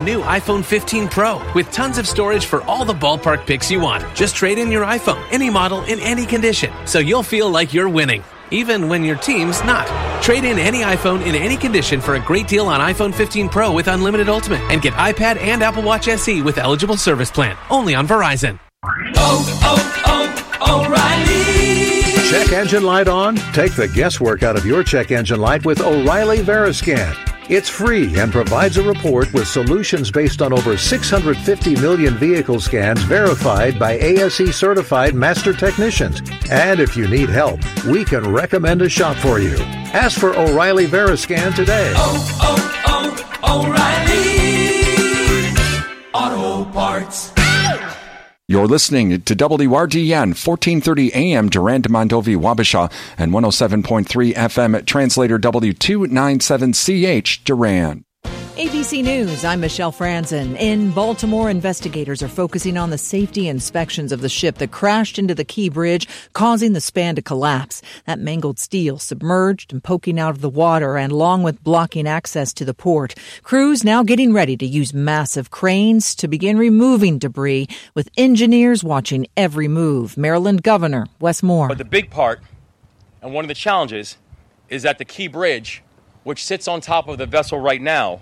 new iPhone 15 Pro with tons of storage for all the ballpark picks you want. Just trade in your iPhone, any model, in any condition, so you'll feel like you're winning, even when your team's not. Trade in any iPhone in any condition for a great deal on iPhone 15 Pro with Unlimited Ultimate and get iPad and Apple Watch SE with eligible service plan. Only on Verizon. O'Reilly. Check engine light on? Take the guesswork out of your check engine light with O'Reilly Veriscan. It's free and provides a report with solutions based on over 650 million vehicle scans verified by ASE certified master technicians. And if you need help, we can recommend a shop for you. Ask for O'Reilly Veriscan today. O'Reilly Auto Parts. You're listening to WRDN 1430 AM Durand, Mondovi, Wabasha, and 107.3 FM Translator W297CH Durand. ABC News, I'm Michelle Franzen. In Baltimore, investigators are focusing on the safety inspections of the ship that crashed into the Key Bridge, causing the span to collapse. That mangled steel submerged and poking out of the water, and along with blocking access to the port. Crews now getting ready to use massive cranes to begin removing debris, with engineers watching every move. Maryland Governor Wes Moore. But the big part, and one of the challenges, is that the Key Bridge, which sits on top of the vessel right now,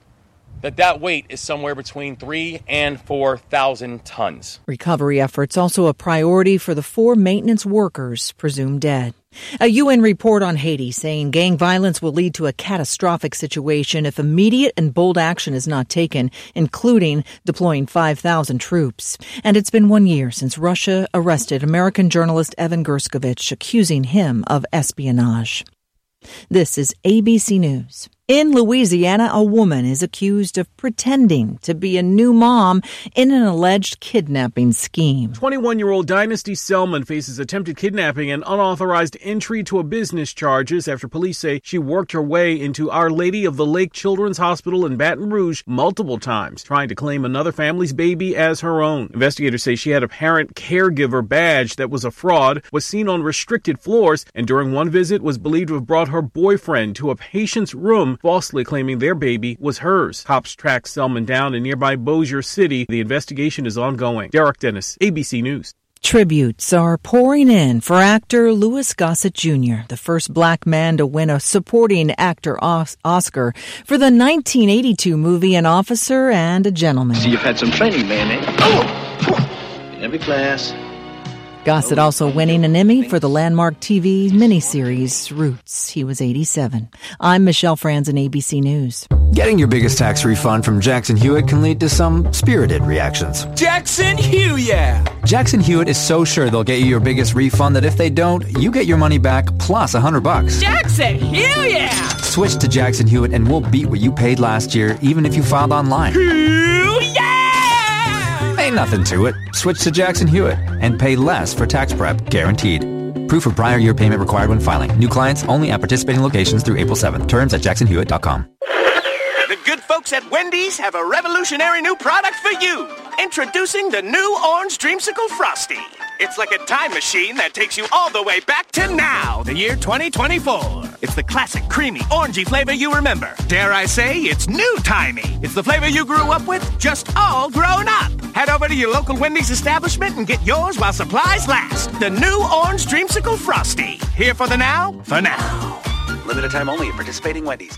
that weight is somewhere between 3,000 and 4,000 tons. Recovery efforts also a priority for the 4 maintenance workers presumed dead. A UN report on Haiti saying gang violence will lead to a catastrophic situation if immediate and bold action is not taken, including deploying 5,000 troops. And it's been 1 year since Russia arrested American journalist Evan Gershkovich, accusing him of espionage. This is ABC News. In Louisiana, a woman is accused of pretending to be a new mom in an alleged kidnapping scheme. 21-year-old Dynasty Selman faces attempted kidnapping and unauthorized entry to a business charges after police say she worked her way into Our Lady of the Lake Children's Hospital in Baton Rouge multiple times, trying to claim another family's baby as her own. Investigators say she had a parent caregiver badge that was a fraud, was seen on restricted floors, and during one visit was believed to have brought her boyfriend to a patient's room, falsely claiming their baby was hers. Cops tracked Selman down in nearby Bossier City. The investigation is ongoing. Derek Dennis, ABC News. Tributes are pouring in for actor Louis Gossett Jr., the first black man to win a supporting actor Oscar for the 1982 movie An Officer and a Gentleman. See, you've had some training, man, eh? Oh! In every class. Gossett also winning an Emmy for the landmark TV miniseries Roots. He was 87. I'm Michelle Franzen, ABC News. Getting your biggest tax refund from Jackson Hewitt can lead to some spirited reactions. Jackson Hewitt! Jackson Hewitt is so sure they'll get you your biggest refund that if they don't, you get your money back plus $100. Jackson Hewitt! Switch to Jackson Hewitt and we'll beat what you paid last year, even if you filed online. Ain't nothing to it. Switch to Jackson Hewitt and pay less for tax prep, guaranteed. Proof of prior year payment required when filing. New clients only at participating locations through April 7th. Terms at jacksonhewitt.com. The good folks at Wendy's have a revolutionary new product for you. Introducing the new Orange Dreamsicle Frosty. It's like a time machine that takes you all the way back to now, the year 2024. It's the classic creamy, orangey flavor you remember. Dare I say, it's new-timey. It's the flavor you grew up with, just all grown up. Head over to your local Wendy's establishment and get yours while supplies last. The new Orange Dreamsicle Frosty. Here for the now, for now. Limited time only at participating Wendy's.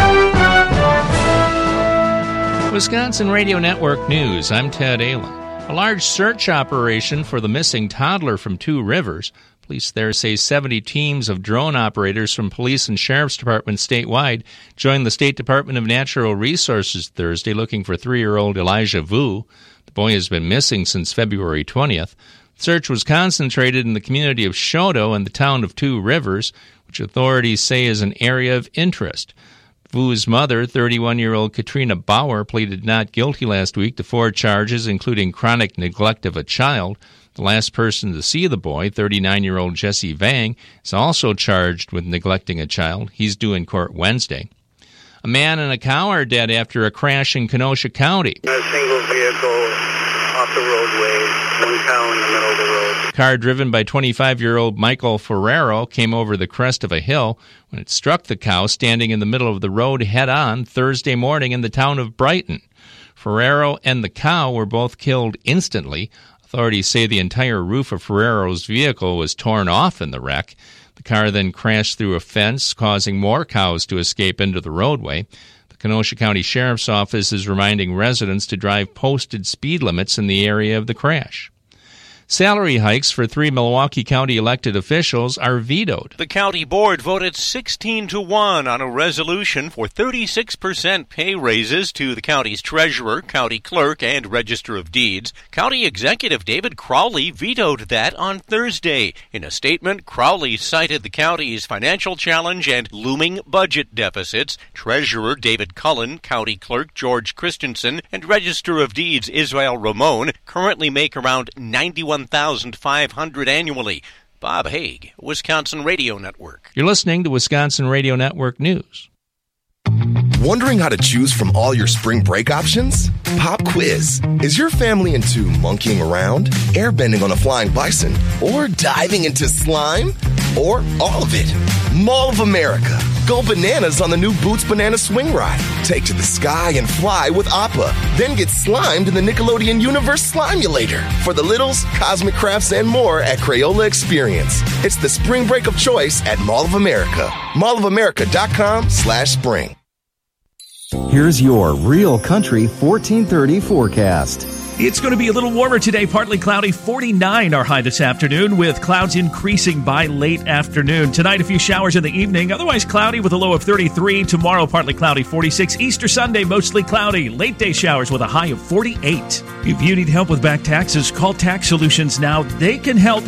Wisconsin Radio Network News, I'm Ted Allen. A large search operation for the missing toddler from Two Rivers. Police there say 70 teams of drone operators from police and sheriff's departments statewide joined the State Department of Natural Resources Thursday looking for 3-year-old Elijah Vu. The boy has been missing since February 20th. The search was concentrated in the community of Shodo and the town of Two Rivers, which authorities say is an area of interest. Vu's mother, 31-year-old Katrina Bauer, pleaded not guilty last week to 4 charges, including chronic neglect of a child. The last person to see the boy, 39-year-old Jesse Vang, is also charged with neglecting a child. He's due in court Wednesday. A man and a cow are dead after a crash in Kenosha County. A single vehicle off the roadway, one cow in the middle of the road. A car driven by 25-year-old Michael Ferrero came over the crest of a hill when it struck the cow standing in the middle of the road head-on Thursday morning in the town of Brighton. Ferrero and the cow were both killed instantly. Authorities say the entire roof of Ferrero's vehicle was torn off in the wreck. The car then crashed through a fence, causing more cows to escape into the roadway. The Kenosha County Sheriff's Office is reminding residents to drive posted speed limits in the area of the crash. Salary hikes for 3 Milwaukee County elected officials are vetoed. The county board voted 16-1 on a resolution for 36% pay raises to the county's treasurer, county clerk, and register of deeds. County Executive David Crowley vetoed that on Thursday. In a statement, Crowley cited the county's financial challenge and looming budget deficits. Treasurer David Cullen, county clerk George Christensen, and register of deeds Israel Ramon currently make around $91,500 annually. Bob Haig, Wisconsin Radio Network. You're listening to Wisconsin Radio Network News. Wondering how to choose from all your spring break options? Pop quiz. Is your family into monkeying around, airbending on a flying bison, or diving into slime? Or all of it? Mall of America. Go bananas on the new Boots Banana Swing Ride. Take to the sky and fly with Appa. Then get slimed in the Nickelodeon Universe Slimulator. For the littles, cosmic crafts, and more at Crayola Experience. It's the spring break of choice at Mall of America. mallofamerica.com/spring. Here's your Real Country 1430 forecast. It's going to be a little warmer today, partly cloudy, 49 our high this afternoon, with clouds increasing by late afternoon. Tonight, a few showers in the evening, otherwise cloudy with a low of 33. Tomorrow, partly cloudy, 46. Easter Sunday, mostly cloudy. Late day showers with a high of 48. If you need help with back taxes, call Tax Solutions now. They can help.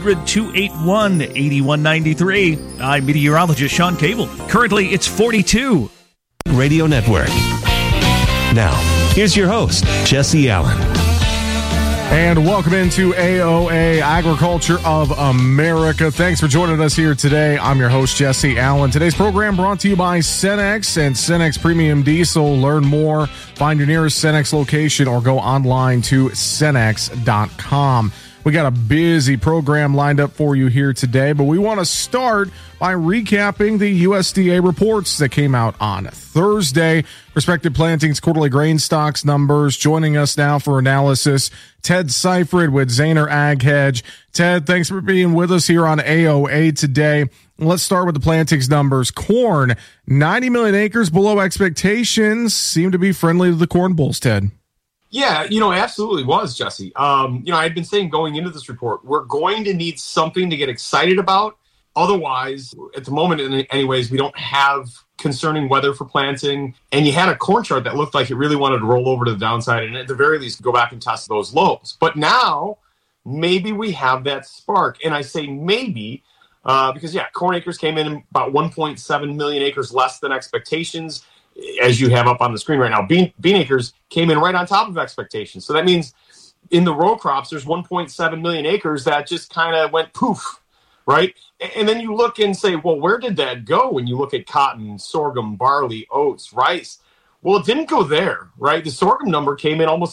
800-281-8193. I'm meteorologist Sean Cable. Currently, it's 42. Radio Network. Now, here's your host, Jesse Allen. And welcome into AOA, Agriculture of America. Thanks for joining us here today. I'm your host, Jesse Allen. Today's program brought to you by Cenex and Cenex Premium Diesel. Learn more, find your nearest Cenex location, or go online to Cenex.com. We got a busy program lined up for you here today, but we want to start by recapping the USDA reports that came out on Thursday. Prospective Plantings quarterly grain stocks numbers. Joining us now for analysis, Ted Seifert with Zaner Ag Hedge. Ted, thanks for being with us here on AOA today. Let's start with the plantings numbers. Corn, 90 million acres below expectations. Seem to be friendly to the corn bulls, Ted. Yeah, it absolutely was, Jesse. I'd been saying going into this report, we're going to need something to get excited about. Otherwise, at the moment, anyways, we don't have concerning weather for planting. And you had a corn chart that looked like it really wanted to roll over to the downside and at the very least go back and test those lows. But now, maybe we have that spark. And I say maybe because, corn acres came in about 1.7 million acres less than expectations, as you have up on the screen right now. Bean acres came in right on top of expectations. So that means in the row crops, there's 1.7 million acres that just kind of went poof, right? And then you look and say, well, where did that go? When you look at cotton, sorghum, barley, oats, rice, well, it didn't go there, right? The sorghum number came in almost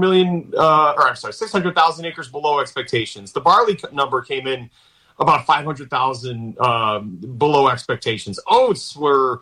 600,000 acres below expectations. The barley number came in about 500,000 below expectations. Oats were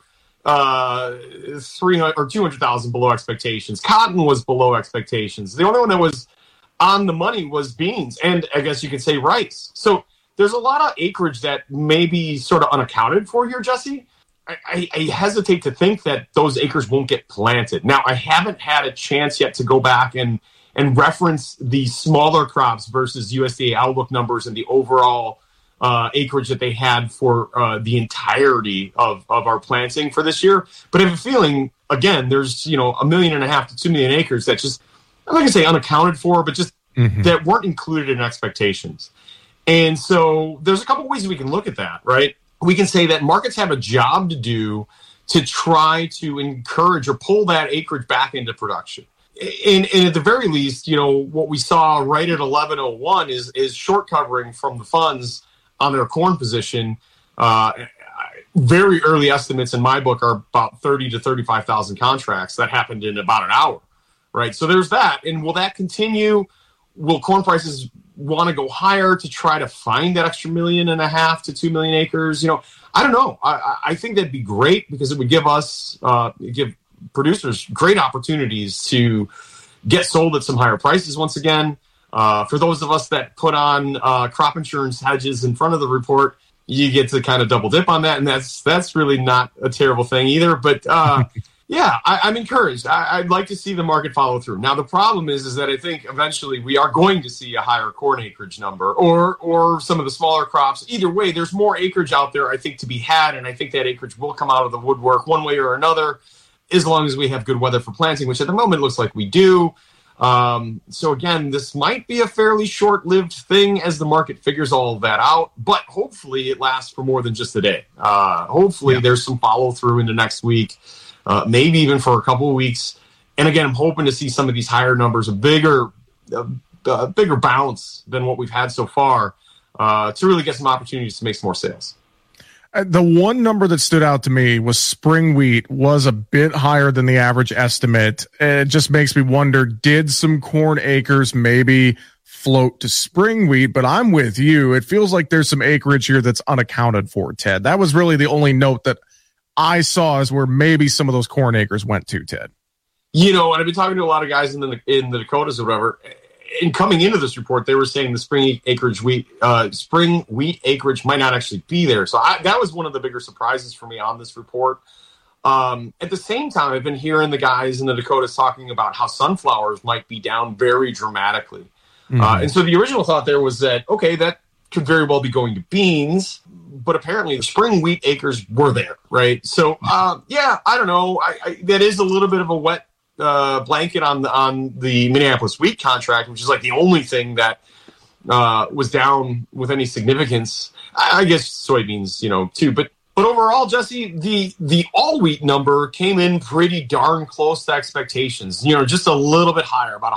300 or 200,000 below expectations. Cotton was below expectations. The only one that was on the money was beans, and I guess you could say rice. So there's a lot of acreage that may be sort of unaccounted for here, Jesse. I hesitate to think that those acres won't get planted. Now, I haven't had a chance yet to go back and reference the smaller crops versus USDA outlook numbers and the overall acreage that they had for the entirety of our planting for this year. But I have a feeling, again, there's 1.5 million to 2 million acres that just, I'm not going to say unaccounted for, but just that weren't included in expectations. And so there's a couple ways we can look at that, right? We can say that markets have a job to do to try to encourage or pull that acreage back into production. And at the very least, what we saw right at 11:01 is short covering from the funds on their corn position. Very early estimates in my book are about 30 to 35,000 contracts. That happened in about an hour, right? So there's that. And will that continue? Will corn prices want to go higher to try to find that extra 1.5 million to 2 million acres? I don't know. I think that'd be great because it would give us, give producers great opportunities to get sold at some higher prices once again. For those of us that put on crop insurance hedges in front of the report, you get to kind of double dip on that, and that's really not a terrible thing either. But yeah, I'm encouraged. I'd like to see the market follow through. Now, the problem is that I think eventually we are going to see a higher corn acreage number or some of the smaller crops. Either way, there's more acreage out there, I think, to be had, and I think that acreage will come out of the woodwork one way or another as long as we have good weather for planting, which at the moment looks like we do. So again, this might be a fairly short-lived thing as the market figures all of that out, but hopefully it lasts for more than just a day. Hopefully there's some follow-through into next week. Maybe even for a couple of weeks. And again, I'm hoping to see some of these higher numbers, a bigger bounce than what we've had so far, to really get some opportunities to make some more sales. The one number that stood out to me was spring wheat was a bit higher than the average estimate. It just makes me wonder, did some corn acres maybe float to spring wheat? But I'm with you. It feels like there's some acreage here that's unaccounted for, Ted. That was really the only note that I saw is where maybe some of those corn acres went to, Ted. And I've been talking to a lot of guys in the Dakotas or whatever, and coming into this report, they were saying the spring wheat acreage might not actually be there. So that was one of the bigger surprises for me on this report. At the same time, I've been hearing the guys in the Dakotas talking about how sunflowers might be down very dramatically. And so the original thought there was that, okay, that could very well be going to beans, but apparently the spring wheat acres were there, right? So, I don't know. That is a little bit of a wet blanket on the Minneapolis wheat contract, which is like the only thing that was down with any significance. I guess soybeans, too. But overall, Jesse, the all wheat number came in pretty darn close to expectations. Just a little bit higher, about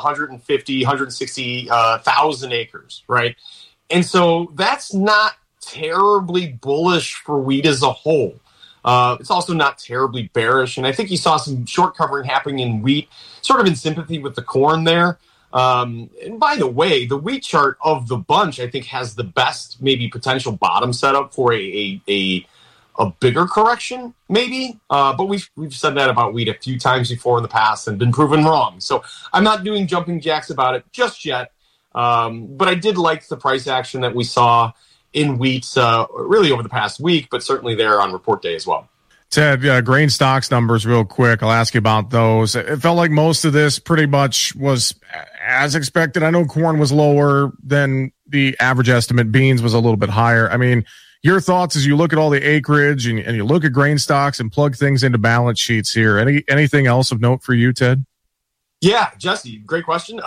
160,000 acres, right? And so that's not terribly bullish for wheat as a whole. It's also not terribly bearish. And I think you saw some short covering happening in wheat, sort of in sympathy with the corn there. And by the way, the wheat chart of the bunch, I think, has the best maybe potential bottom setup for a bigger correction, maybe. But we've said that about wheat a few times before in the past and been proven wrong. So I'm not doing jumping jacks about it just yet. But I did like the price action that we saw in wheat really over the past week, but certainly there on report day as well. Ted, grain stocks numbers real quick. I'll ask you about those. It felt like most of this pretty much was as expected. I know corn was lower than the average estimate. Beans was a little bit higher. I mean, your thoughts as you look at all the acreage and you look at grain stocks and plug things into balance sheets here. Anything else of note for you, Ted? Yeah, Jesse, great question.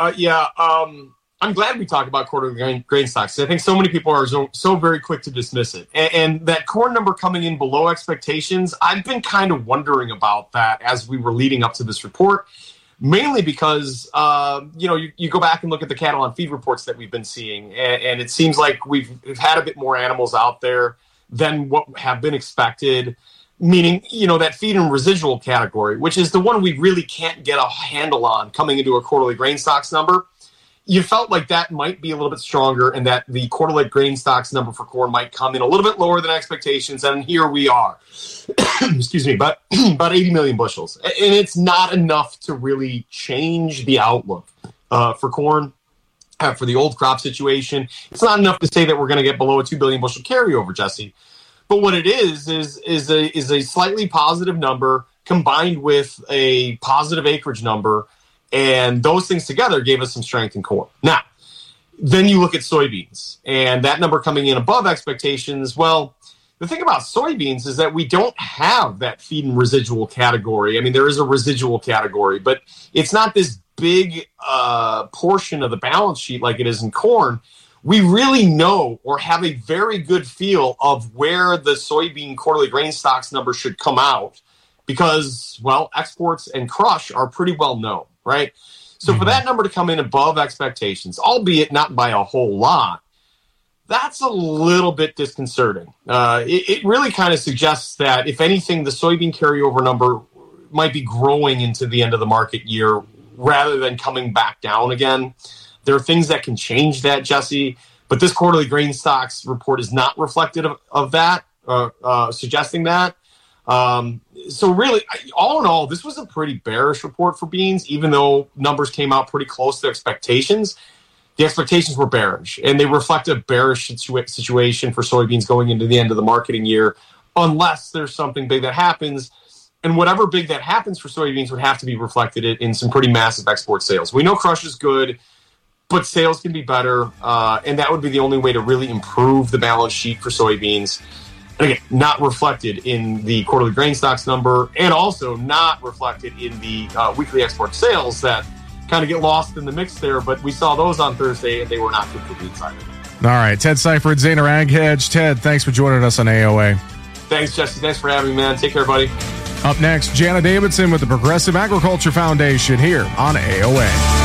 I'm glad we talked about quarterly grain stocks. I think so many people are so very quick to dismiss it. And that corn number coming in below expectations, I've been kind of wondering about that as we were leading up to this report, mainly because, you go back and look at the cattle on feed reports that we've been seeing, and it seems like we've had a bit more animals out there than what have been expected, meaning, that feed and residual category, which is the one we really can't get a handle on coming into a quarterly grain stocks number. You felt like that might be a little bit stronger and that the quarterly grain stocks number for corn might come in a little bit lower than expectations. And here we are, excuse me, about 80 million bushels. And it's not enough to really change the outlook for corn, for the old crop situation. It's not enough to say that we're going to get below a 2 billion bushel carryover, Jesse. But what it is a slightly positive number combined with a positive acreage number. And those things together gave us some strength in corn. Now, then you look at soybeans, and that number coming in above expectations. Well, the thing about soybeans is that we don't have that feed and residual category. I mean, there is a residual category, but it's not this big portion of the balance sheet like it is in corn. We really know or have a very good feel of where the soybean quarterly grain stocks number should come out because, well, exports and crush are pretty well known. Right. So for that number to come in above expectations, albeit not by a whole lot, that's a little bit disconcerting. It really kind of suggests that, if anything, the soybean carryover number might be growing into the end of the market year rather than coming back down again. There are things that can change that, Jesse, but this quarterly grain stocks report is not reflective of that, suggesting that. So really, all in all, this was a pretty bearish report for beans, even though numbers came out pretty close to expectations. The expectations were bearish, and they reflect a bearish situation for soybeans going into the end of the marketing year, unless there's something big that happens. And whatever big that happens for soybeans would have to be reflected in some pretty massive export sales. We know crush is good, but sales can be better, and that would be the only way to really improve the balance sheet for soybeans. And again, not reflected in the quarterly grain stocks number, and also not reflected in the weekly export sales that kind of get lost in the mix there. But we saw those on Thursday, and they were not good for beans either. All right, Ted Seifert, Zaner Ag Hedge. Ted, thanks for joining us on AOA. Thanks, Jesse. Thanks for having me, man. Take care, buddy. Up next, Jana Davidson with the Progressive Agriculture Foundation here on AOA.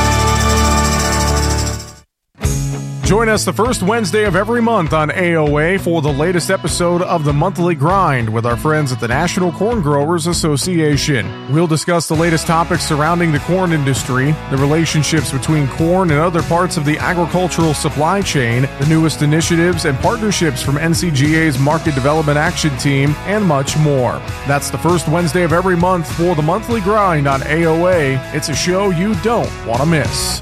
Join us the first Wednesday of every month on AOA for the latest episode of the Monthly Grind with our friends at the National Corn Growers Association. We'll discuss the latest topics surrounding the corn industry, the relationships between corn and other parts of the agricultural supply chain, the newest initiatives and partnerships from NCGA's Market Development Action Team, and much more. That's the first Wednesday of every month for the Monthly Grind on AOA. It's a show you don't want to miss.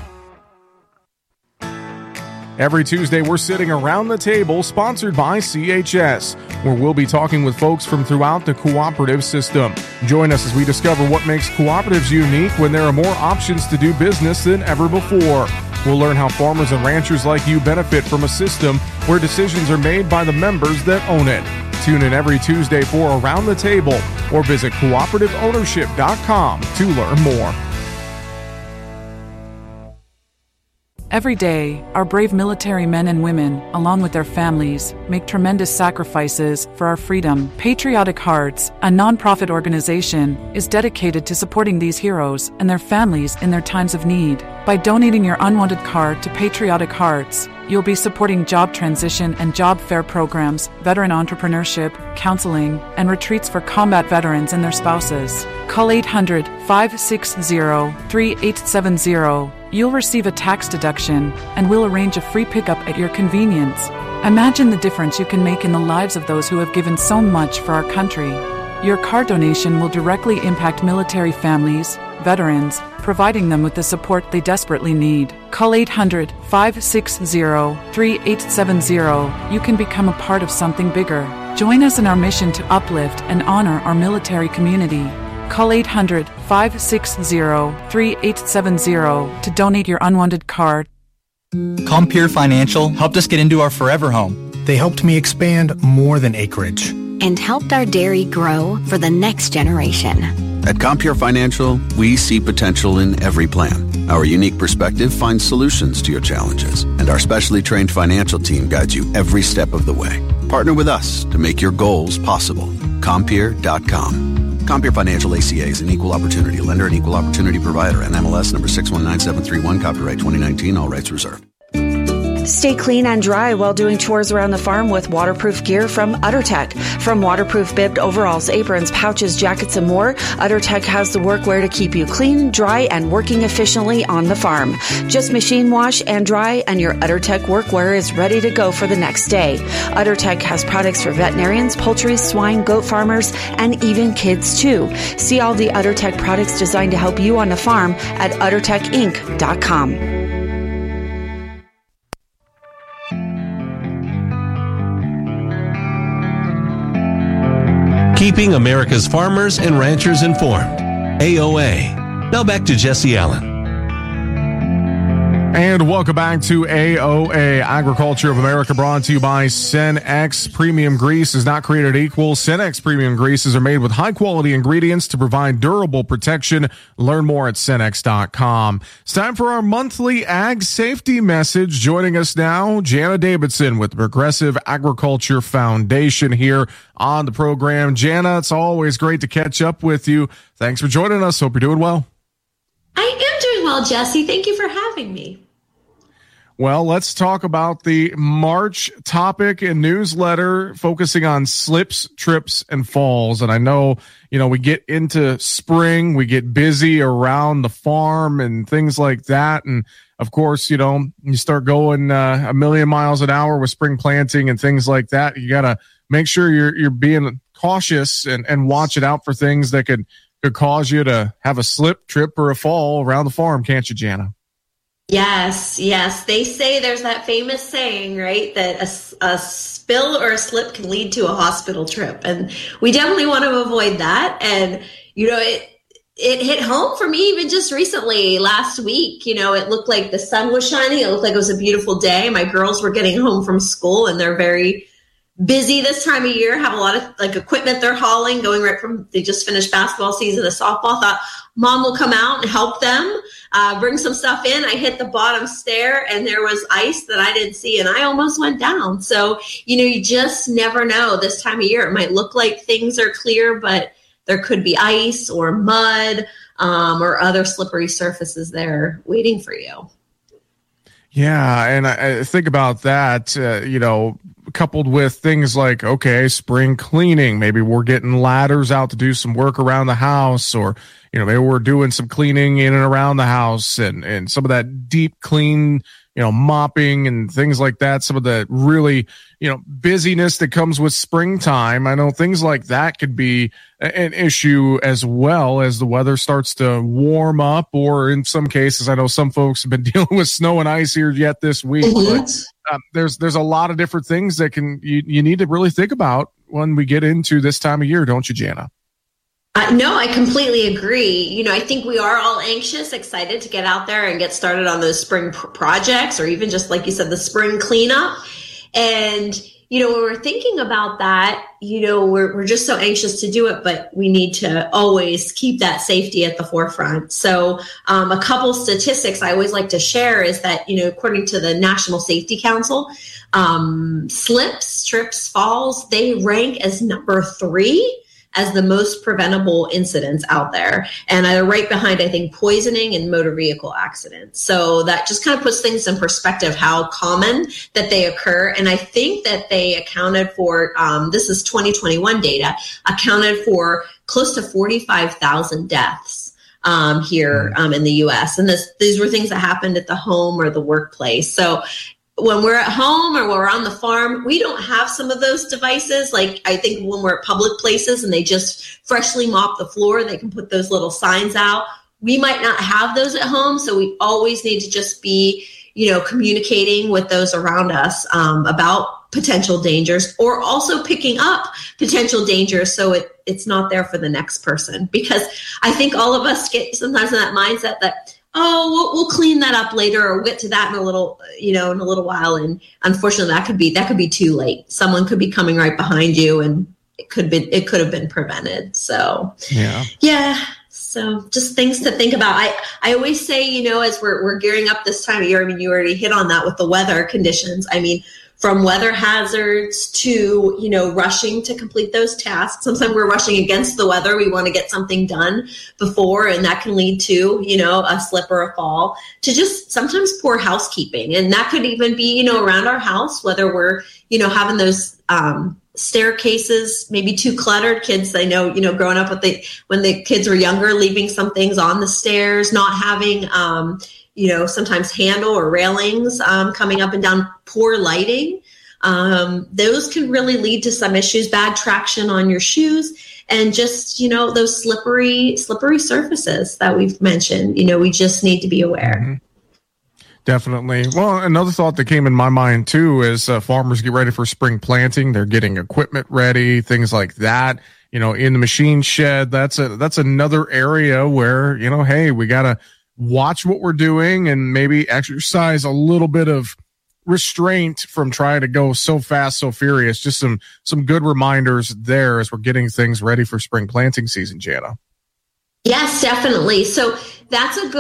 Every Tuesday, we're sitting around the table, sponsored by CHS, where we'll be talking with folks from throughout the cooperative system. Join us as we discover what makes cooperatives unique when there are more options to do business than ever before. We'll learn how farmers and ranchers like you benefit from a system where decisions are made by the members that own it. Tune in every Tuesday for Around the Table, or visit cooperativeownership.com to learn more. Every day, our brave military men and women, along with their families, make tremendous sacrifices for our freedom. Patriotic Hearts, a nonprofit organization, is dedicated to supporting these heroes and their families in their times of need. By donating your unwanted card to Patriotic Hearts, you'll be supporting job transition and job fair programs, veteran entrepreneurship, counseling, and retreats for combat veterans and their spouses. Call 800-560-3870. You'll receive a tax deduction, and we'll arrange a free pickup at your convenience. Imagine the difference you can make in the lives of those who have given so much for our country. Your car donation will directly impact military families, veterans, providing them with the support they desperately need. Call 800-560-3870. You can become a part of something bigger. Join us in our mission to uplift and honor our military community. Call 800-560-3870 to donate your unwanted card. Compeer Financial helped us get into our forever home. They helped me expand more than acreage. And helped our dairy grow for the next generation. At Compeer Financial, we see potential in every plan. Our unique perspective finds solutions to your challenges, and our specially trained financial team guides you every step of the way. Partner with us to make your goals possible. Compeer.com. Compeer Financial ACA is an equal opportunity lender and equal opportunity provider. NMLS number 619731, copyright 2019, all rights reserved. Stay clean and dry while doing chores around the farm with waterproof gear from UtterTech. From waterproof bibbed overalls, aprons, pouches, jackets, and more, UtterTech has the workwear to keep you clean, dry, and working efficiently on the farm. Just machine wash and dry, and your UtterTech workwear is ready to go for the next day. UtterTech has products for veterinarians, poultry, swine, goat farmers, and even kids too. See all the UtterTech products designed to help you on the farm at UtterTechInc.com. Keeping America's farmers and ranchers informed. AOA. Now back to Jesse Allen. And welcome back to AOA, Agriculture of America, brought to you by Cenex. Premium grease is not created equal. Cenex premium greases are made with high-quality ingredients to provide durable protection. Learn more at Cenex.com. It's time for our monthly ag safety message. Joining us now, Jana Davidson with the Progressive Agriculture Foundation here on the program. Jana, it's always great to catch up with you. Thanks for joining us. Hope you're doing well. I am doing well, Jesse. Thank you for having me. Well, let's talk about the March topic and newsletter focusing on slips, trips, and falls. And I know, we get into spring, we get busy around the farm and things like that. And of course, you start going a million miles an hour with spring planting and things like that. You got to make sure you're being cautious and watch it out for things that could cause you to have a slip, trip, or a fall around the farm, can't you, Jana? Yes. They say there's that famous saying, right, that a spill or a slip can lead to a hospital trip. And we definitely want to avoid that. And, it hit home for me even just recently last week. It looked like the sun was shining. It looked like it was a beautiful day. My girls were getting home from school, and they're very busy this time of year, have a lot of equipment they're hauling, going right from, they just finished basketball season to softball. Thought mom will come out and help them, bring some stuff in. I hit the bottom stair and there was ice that I didn't see, and I almost went down. So, you just never know this time of year. It might look like things are clear, but there could be ice or mud, or other slippery surfaces there waiting for you. Yeah. And I think about that, coupled with things like, okay, spring cleaning, maybe we're getting ladders out to do some work around the house, or, maybe we're doing some cleaning in and around the house, and some of that deep clean, mopping and things like that. Some of the really, busyness that comes with springtime. I know things like that could be an issue as well as the weather starts to warm up, or in some cases, I know some folks have been dealing with snow and ice here yet this week, but there's a lot of different things that you need to really think about when we get into this time of year, don't you, Jana? No, I completely agree. I think we are all anxious, excited to get out there and get started on those spring projects, or even just like you said, the spring cleanup. And, when we're thinking about that, we're just so anxious to do it, but we need to always keep that safety at the forefront. So a couple statistics I always like to share is that, according to the National Safety Council, slips, trips, falls, they rank as number 3 as the most preventable incidents out there. And right behind, I think, poisoning and motor vehicle accidents. So that just kind of puts things in perspective, how common that they occur. And I think that they accounted for, this is 2021 data, accounted for close to 45,000 deaths here in the U.S. And these were things that happened at the home or the workplace. So when we're at home or we're on the farm, we don't have some of those devices. Like, I think when we're at public places and they just freshly mop the floor, they can put those little signs out. We might not have those at home. So we always need to just be, communicating with those around us about potential dangers, or also picking up potential dangers so it's not there for the next person. Because I think all of us get sometimes in that mindset that, we'll clean that up later, or we'll get to that in a little while. And unfortunately, that could be too late. Someone could be coming right behind you, and it could have been prevented. So yeah. So just things to think about. I always say, as we're gearing up this time of year, you already hit on that with the weather conditions. From weather hazards to, rushing to complete those tasks. Sometimes we're rushing against the weather. We want to get something done before, and that can lead to, a slip or a fall, to just sometimes poor housekeeping. And that could even be, around our house, whether we're, having those staircases maybe too cluttered. Kids, I know, growing up when the kids were younger, leaving some things on the stairs, not having, sometimes handle or railings coming up and down, poor lighting. Those can really lead to some issues, bad traction on your shoes, and just, those slippery surfaces that we've mentioned. We just need to be aware. Mm-hmm. Definitely. Well, another thought that came in my mind too is farmers get ready for spring planting. They're getting equipment ready, things like that. In the machine shed, that's another area where, hey, we got to watch what we're doing and maybe exercise a little bit of restraint from trying to go so fast, so furious. Just some good reminders there as we're getting things ready for spring planting season, Jana. Yes, definitely. So that's a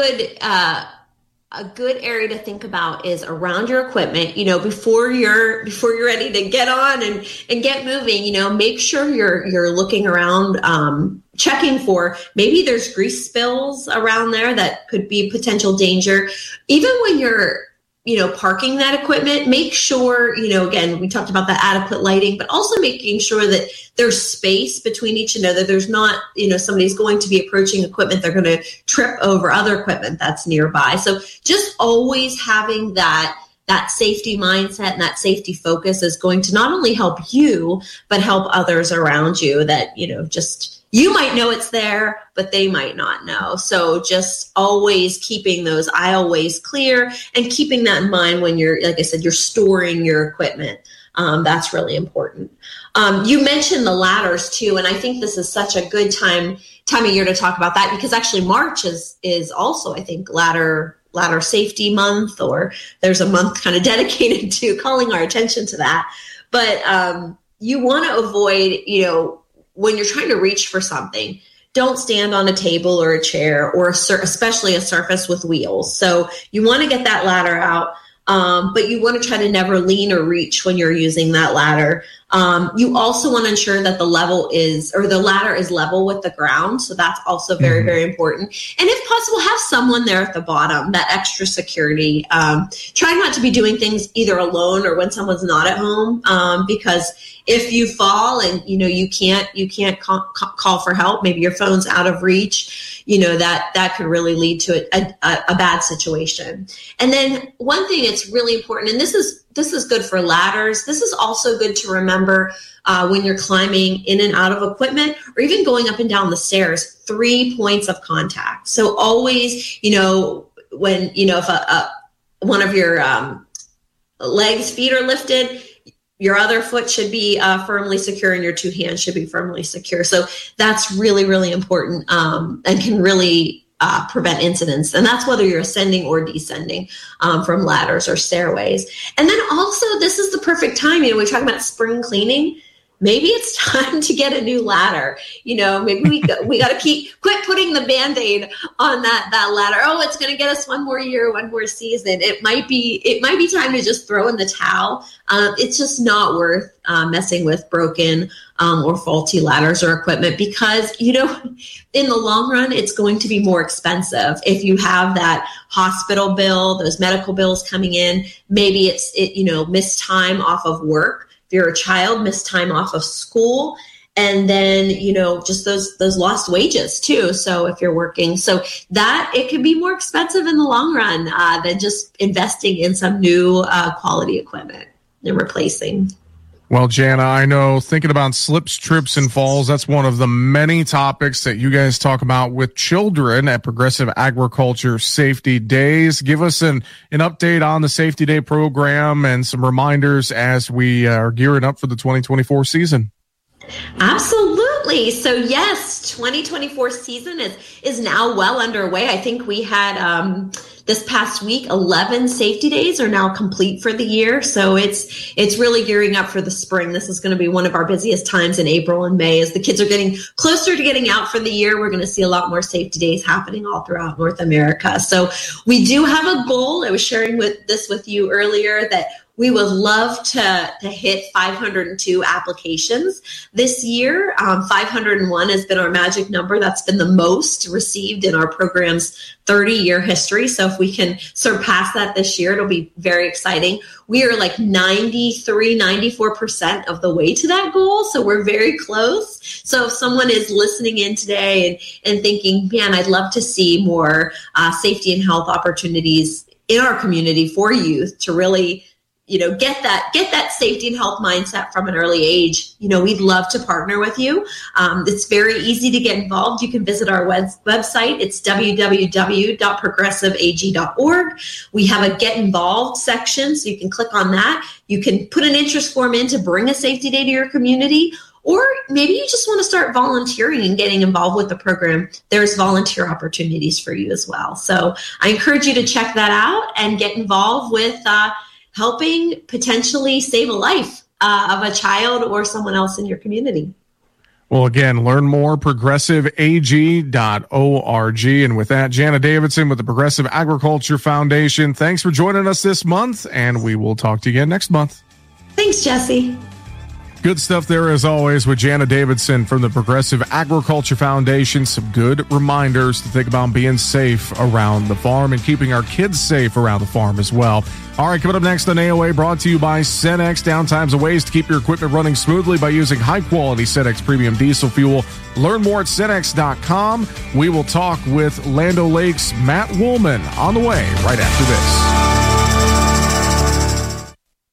good area to think about is around your equipment. Before you're ready to get on and get moving, make sure you're looking around, checking for maybe there's grease spills around there that could be potential danger. Even when you're, parking that equipment, make sure, again, we talked about the adequate lighting, but also making sure that there's space between each another. There's not, somebody's going to be approaching equipment. They're going to trip over other equipment that's nearby. So just always having that that safety mindset and that safety focus is going to not only help you, but help others around you that, you might know it's there, but they might not know. So just always keeping those aisleways clear and keeping that in mind when you're, like I said, you're storing your equipment. That's really important. You mentioned the ladders too, and I think this is such a good time of year to talk about that, because actually March is also, I think, ladder safety month, or there's a month kind of dedicated to calling our attention to that. But you want to avoid, when you're trying to reach for something, don't stand on a table or a chair, or especially a surface with wheels. So you want to get that ladder out, but you want to try to never lean or reach when you're using that ladder. You also want to ensure that the ladder is level with the ground. So that's also very, very important. And if possible, have someone there at the bottom, that extra security. Try not to be doing things either alone or when someone's not at home, because if you fall and, you can't call for help, maybe your phone's out of reach, that could really lead to a bad situation. And then one thing that's really important, and this is good for ladders. This is also good to remember when you're climbing in and out of equipment, or even going up and down the stairs, 3 points of contact. So always, when, if one of your feet are lifted, your other foot should be firmly secure, and your two hands should be firmly secure. So that's really, really important, and can really prevent incidents. And that's whether you're ascending or descending from ladders or stairways. And then also, this is the perfect time, we're talking about spring cleaning. Maybe it's time to get a new ladder. Maybe we got to quit putting the Band-Aid on that ladder. Oh, it's going to get us one more year, one more season. It might be time to just throw in the towel. It's just not worth messing with broken or faulty ladders or equipment, because, in the long run, it's going to be more expensive. If you have that hospital bill, those medical bills coming in, maybe it's missed time off of work. If you're a child, missed time off of school, and then, just those lost wages too. So if you're working, so that it can be more expensive in the long run than just investing in some new quality equipment and replacing. Well, Jana, I know thinking about slips, trips, and falls, that's one of the many topics that you guys talk about with children at Progressive Agriculture Safety Days. Give us an update on the Safety Day program and some reminders as we are gearing up for the 2024 season. Absolutely. So yes, 2024 season is now well underway. I think we had this past week, 11 safety days are now complete for the year. So it's really gearing up for the spring. This is going to be one of our busiest times in April and May. As the kids are getting closer to getting out for the year, we're going to see a lot more safety days happening all throughout North America. So we do have a goal. I was sharing this with you earlier that we would love to hit 502 applications this year. 501 has been our magic number. That's been the most received in our program's 30-year history. So if we can surpass that this year, it'll be very exciting. We are like 94% of the way to that goal. So we're very close. So if someone is listening in today and thinking, man, I'd love to see more safety and health opportunities in our community for youth to really get that safety and health mindset from an early age, we'd love to partner with you. It's very easy to get involved. You can visit our website. It's www.progressiveag.org. We have a Get Involved section, so you can click on that. You can put an interest form in to bring a safety day to your community, or maybe you just want to start volunteering and getting involved with the program. There's volunteer opportunities for you as well. So I encourage you to check that out and get involved with helping potentially save a life of a child or someone else in your community. Well, again, learn more, progressiveag.org. And with that, Jana Davidson with the Progressive Agriculture Foundation, thanks for joining us this month, and we will talk to you again next month. Thanks, Jesse. Good stuff there, as always, with Jana Davidson from the Progressive Agriculture Foundation. Some good reminders to think about being safe around the farm and keeping our kids safe around the farm as well. All right, coming up next on AOA, brought to you by Cenex. Downtimes and ways to keep your equipment running smoothly by using high-quality Cenex premium diesel fuel. Learn more at Cenex.com. We will talk with Land O'Lakes' Matt Woolman on the way right after this.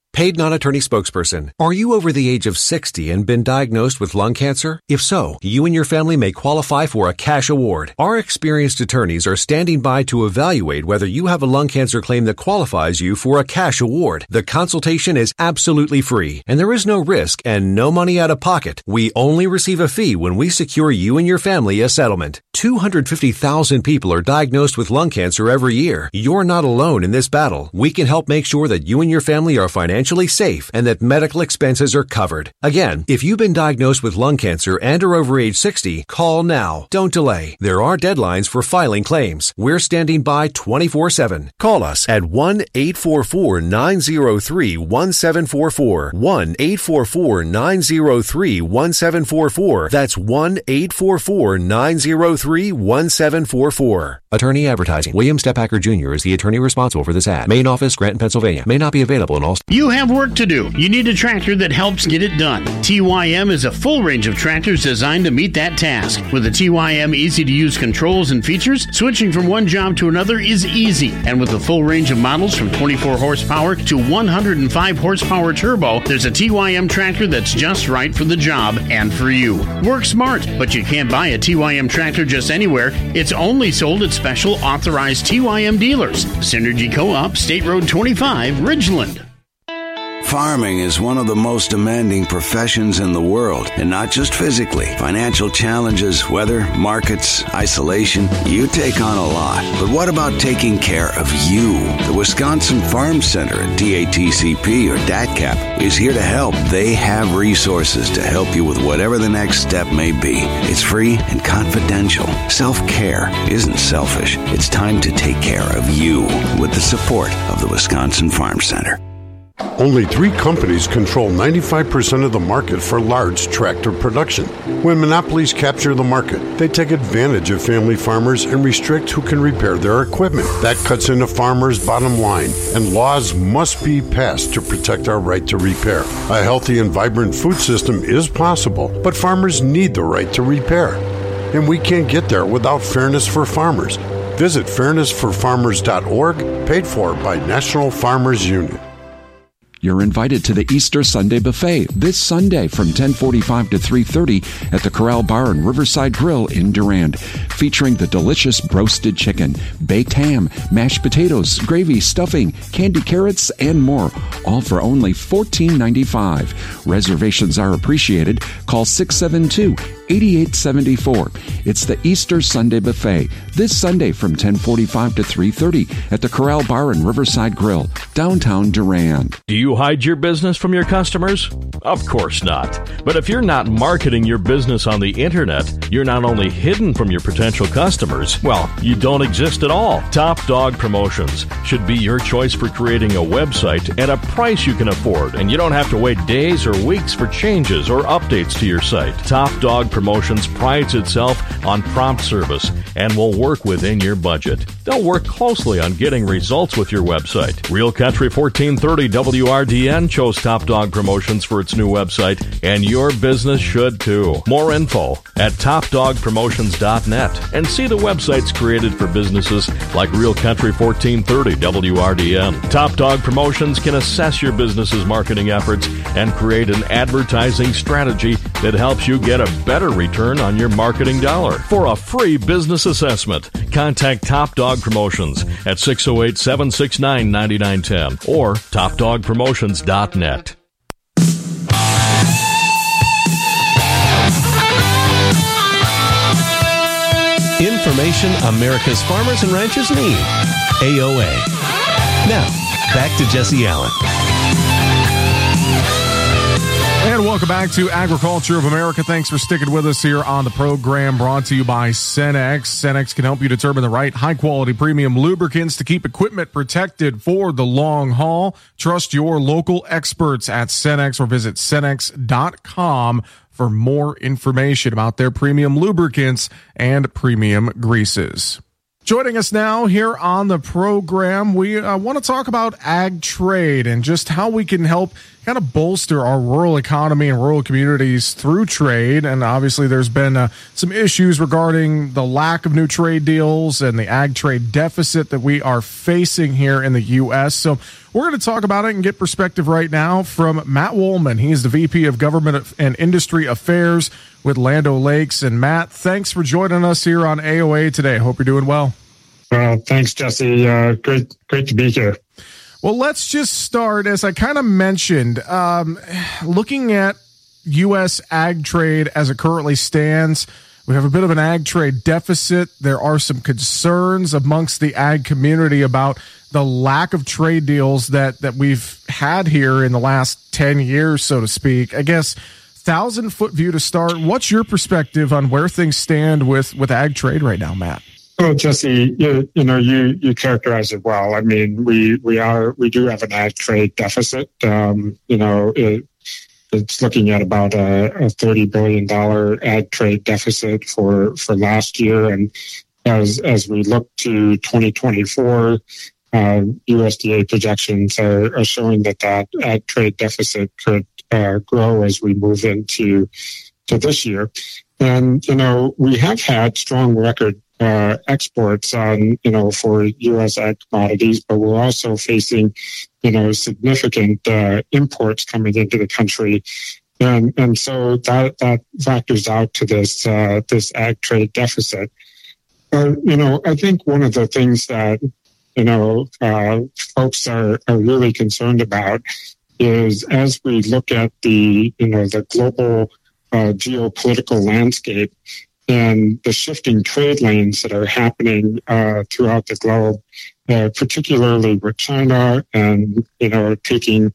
Paid non-attorney spokesperson. Are you over the age of 60 and been diagnosed with lung cancer? If so, you and your family may qualify for a cash award. Our experienced attorneys are standing by to evaluate whether you have a lung cancer claim that qualifies you for a cash award. The consultation is absolutely free, and there is no risk and no money out of pocket. We only receive a fee when we secure you and your family a settlement. 250,000 people are diagnosed with lung cancer every year. You're not alone in this battle. We can help make sure that you and your family are financially safe and that medical expenses are covered. Again, if you've been diagnosed with lung cancer and are over age 60, call now. Don't delay. There are deadlines for filing claims. We're standing by 24/7. Call us at 1-844-903-1744. 1-844-903-1744. That's 1-844-903-1744. Attorney advertising. William Stephacker Jr. is the attorney responsible for this ad. Main office, Granton, Pennsylvania. May not be available in all states. You have work to do. You need a tractor that helps get it done. TYM is a full range of tractors designed to meet that task. With the TYM easy-to-use controls and features, switching from one job to another is easy. And with a full range of models from 24 horsepower to 105 horsepower turbo, there's a TYM tractor that's just right for the job and for you. Work smart, but you can't buy a TYM tractor just anywhere. It's only sold at special authorized TYM dealers. Synergy Co-op, State Road 25, Ridgeland. Farming is one of the most demanding professions in the world, and not just physically. Financial challenges, weather, markets, isolation, you take on a lot. But what about taking care of you? The Wisconsin Farm Center at DATCP or DATCAP is here to help. They have resources to help you with whatever the next step may be. It's free and confidential. Self-care isn't selfish. It's time to take care of you with the support of the Wisconsin Farm Center. Only 3 companies control 95% of the market for large tractor production. When monopolies capture the market, they take advantage of family farmers and restrict who can repair their equipment. That cuts into farmers' bottom line, and laws must be passed to protect our right to repair. A healthy and vibrant food system is possible, but farmers need the right to repair. And we can't get there without fairness for farmers. Visit fairnessforfarmers.org, paid for by National Farmers Union. You're invited to the Easter Sunday Buffet this Sunday from 10:45 to 3:30 at the Corral Bar and Riverside Grill in Durand, featuring the delicious roasted chicken, baked ham, mashed potatoes, gravy, stuffing, candy carrots, and more, all for only $14.95. Reservations are appreciated. Call 672-8874. It's the Easter Sunday Buffet this Sunday from 10:45 to 3:30 at the Corral Bar and Riverside Grill, downtown Durand. Do you hide your business from your customers? Of course not. But if you're not marketing your business on the internet, you're not only hidden from your potential customers, well, you don't exist at all. Top Dog Promotions should be your choice for creating a website at a price you can afford, and you don't have to wait days or weeks for changes or updates to your site. Top Dog Promotions prides itself on prompt service and will work within your budget. They'll work closely on getting results with your website. Real Country 1430 WRDN chose Top Dog Promotions for its new website, and your business should too. More info at topdogpromotions.net, and see the websites created for businesses like Real Country 1430 WRDN. Top Dog Promotions can assess your business's marketing efforts and create an advertising strategy that helps you get a better return on your marketing dollar. For a free business assessment, contact Top Dog Promotions at 608-769-9910 or topdogpromotions.net. Information America's farmers and ranchers need. AOA. Now, back to Jesse Allen. And welcome back to Agriculture of America. Thanks for sticking with us here on the program, brought to you by Cenex. Cenex can help you determine the right high-quality premium lubricants to keep equipment protected for the long haul. Trust your local experts at Cenex or visit Cenex.com for more information about their premium lubricants and premium greases. Joining us now here on the program, we want to talk about ag trade and just how we can help kind kind of bolster our rural economy and rural communities through trade. And obviously there's been some issues regarding the lack of new trade deals and the ag trade deficit that we are facing here in the U.S. So we're going to talk about it and get perspective right now from Matt Woolman. He's the VP of Government and Industry Affairs with Land O'Lakes. And Matt, thanks for joining us here on AOA today. Hope you're doing well. Thanks, Jesse. Great to be here. Well, let's just start, as I kind of mentioned, looking at U.S. ag trade as it currently stands. We have a bit of an ag trade deficit. There are some concerns amongst the ag community about the lack of trade deals that we've had here in the last 10 years, so to speak. I guess 1,000-foot view to start. What's your perspective on where things stand with ag trade right now, Matt? Well, Jesse, you characterize it well. I mean, we do have an ag trade deficit. It's looking at about a $30 billion ag trade deficit for last year. And as we look to 2024, USDA projections are showing that ag trade deficit could grow as we move into this year. And, we have had strong record exports on, for U.S. ag commodities, but we're also facing, significant imports coming into the country. And so that factors out to this ag trade deficit. I think one of the things that, folks are really concerned about is as we look at the global geopolitical landscape, and the shifting trade lanes that are happening throughout the globe, particularly with China and, taking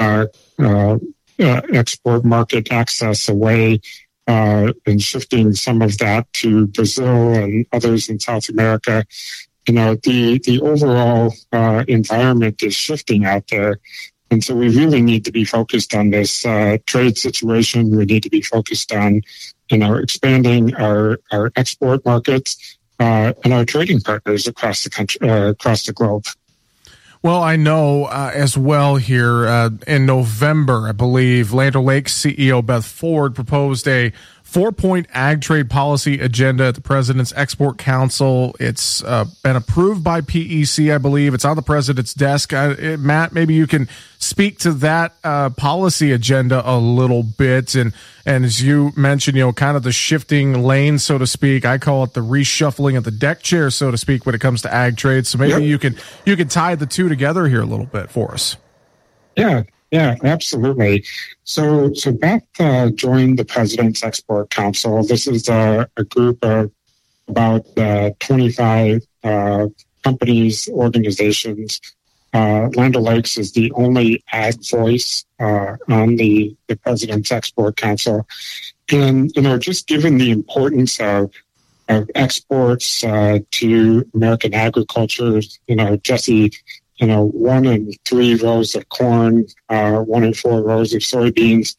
export market access away and shifting some of that to Brazil and others in South America. The overall environment is shifting out there. And so we really need to be focused on this trade situation. We need to be focused on expanding our export markets and our trading partners across the country, across the globe. Well, I know as well here in November, I believe, Land O'Lakes CEO Beth Ford proposed a 4-point ag trade policy agenda at the President's Export Council. It's been approved by PEC, I believe. It's on the President's desk. Matt, maybe you can speak to that policy agenda a little bit. And as you mentioned, kind of the shifting lane, so to speak. I call it the reshuffling of the deck chair, so to speak, when it comes to ag trade. So maybe you can tie the two together here a little bit for us. Yeah, absolutely. So Beth joined the President's Export Council. This is a group of about 25 companies, organizations. Land O'Lakes is the only ag voice on the President's Export Council. And, just given the importance of exports to American agriculture, Jesse, 1 in 3 rows of corn, 1 in 4 rows of soybeans,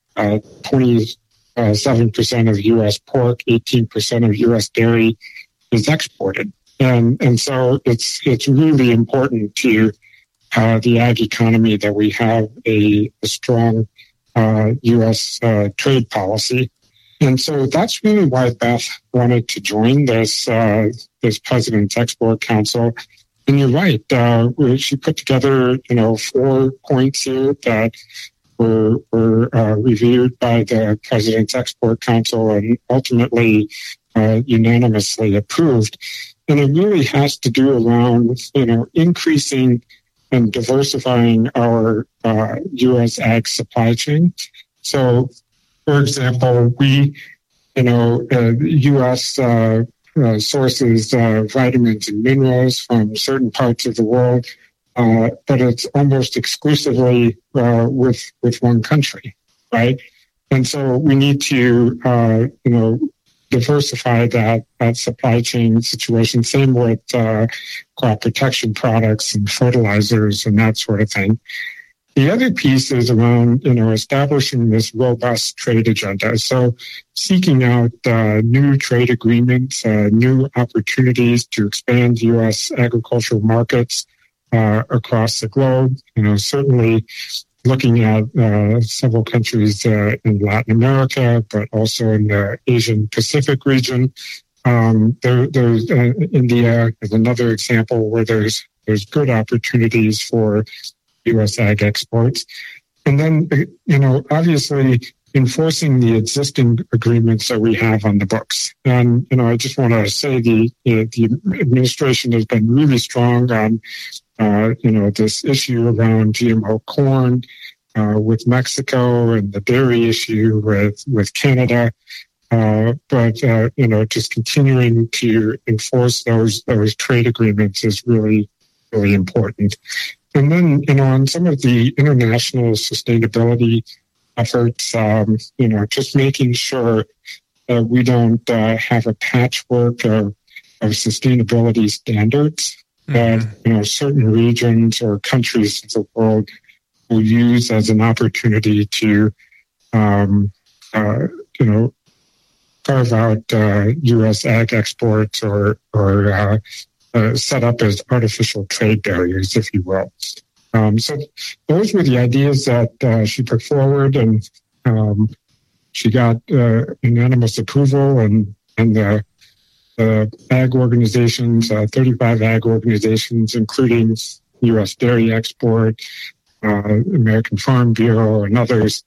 27% of U.S. pork, 18% of U.S. dairy is exported. And so it's really important to the ag economy that we have a strong U.S. trade policy. And so that's really why Beth wanted to join this President's Export Council. And you're right. She put together, 4 points here that were reviewed by the President's Export Council and ultimately unanimously approved. And it really has to do around, increasing and diversifying our U.S. ag supply chain. So, for example, we, U.S. Sources vitamins and minerals from certain parts of the world, but it's almost exclusively with one country, right? And so we need to, diversify that supply chain situation. Same with crop protection products and fertilizers and that sort of thing. The other piece is around, establishing this robust trade agenda. So seeking out new trade agreements, new opportunities to expand U.S. agricultural markets across the globe. Certainly looking at several countries in Latin America, but also in the Asian Pacific region. There's India is another example where there's good opportunities for U.S. ag exports. And then, obviously enforcing the existing agreements that we have on the books. And, I just want to say the administration has been really strong on, this issue around GMO corn with Mexico and the dairy issue with Canada. But just continuing to enforce those trade agreements is really, really important. And then, on some of the international sustainability efforts, just making sure that we don't have a patchwork of sustainability standards that, certain regions or countries of the world will use as an opportunity to, carve out U.S. ag exports or set up as artificial trade barriers, if you will. So those were the ideas that she put forward, and she got unanimous approval, and the ag organizations, 35 ag organizations, including U.S. Dairy Export, American Farm Bureau, and others,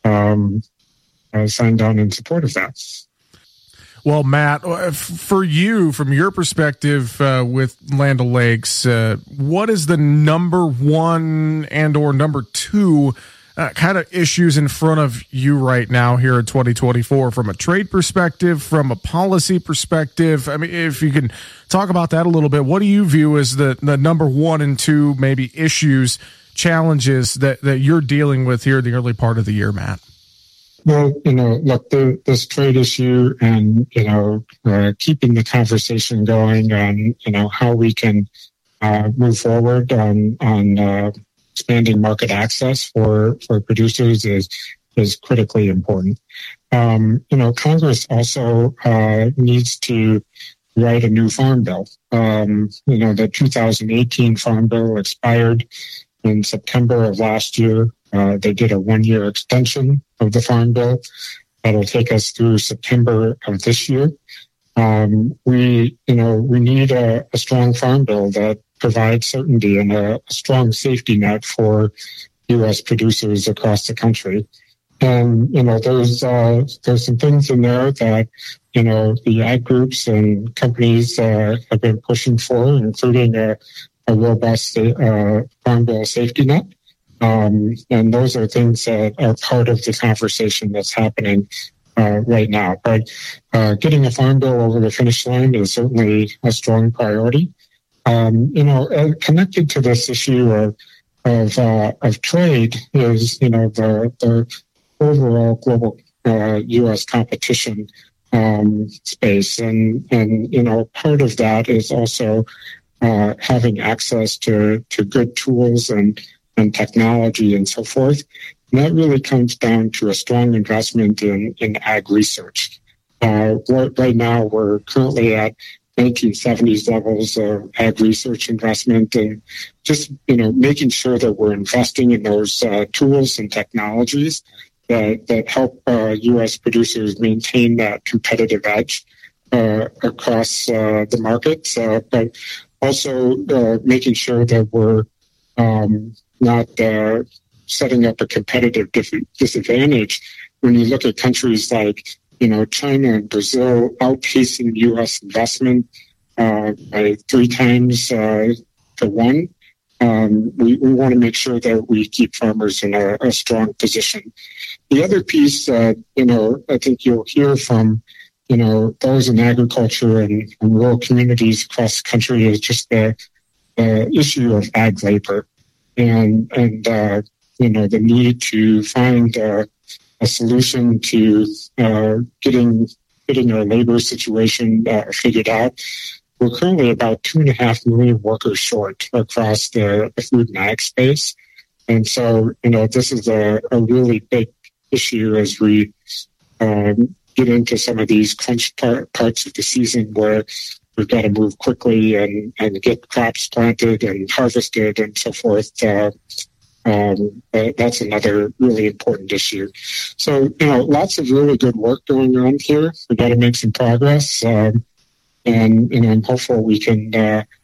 signed on in support of that. Well, Matt, for you, from your perspective with Land O'Lakes, what is the number one and or number two kind of issues in front of you right now here in 2024 from a trade perspective, from a policy perspective? I mean, if you can talk about that a little bit, what do you view as the number one and two maybe issues, challenges that you're dealing with here in the early part of the year, Matt? Well, look, this trade issue and, keeping the conversation going on, how we can move forward on expanding market access for producers is critically important. Congress also needs to write a new farm bill. The 2018 farm bill expired in September of last year. They did a 1-year extension of the farm bill that'll take us through September of this year. We need a strong farm bill that provides certainty and a strong safety net for U.S. producers across the country. And, there's some things in there that, the ag groups and companies have been pushing for, including a robust farm bill safety net. And those are things that are part of the conversation that's happening right now. But getting a farm bill over the finish line is certainly a strong priority. Connected to this issue of trade is, the overall global U.S. competition space. And part of that is also having access to good tools and technology and so forth. And that really comes down to a strong investment in ag research. Right now, we're currently at 1970s levels of ag research investment, and just, making sure that we're investing in those tools and technologies that help U.S. producers maintain that competitive edge across the markets, but also making sure that we're not setting up a competitive disadvantage when you look at countries like, China and Brazil outpacing U.S. investment by 3 times to 1. We want to make sure that we keep farmers in a strong position. The other piece, I think you'll hear from, those in agriculture and rural communities across the country is just the issue of ag labor. And the need to find a solution to getting our labor situation figured out. We're currently about 2.5 million workers short across the food and ag space. And so, this is a really big issue as we get into some of these crunch parts of the season where we've got to move quickly and get crops planted and harvested and so forth. That's another really important issue. So, lots of really good work going on here. We've got to make some progress. And I'm hopeful we can,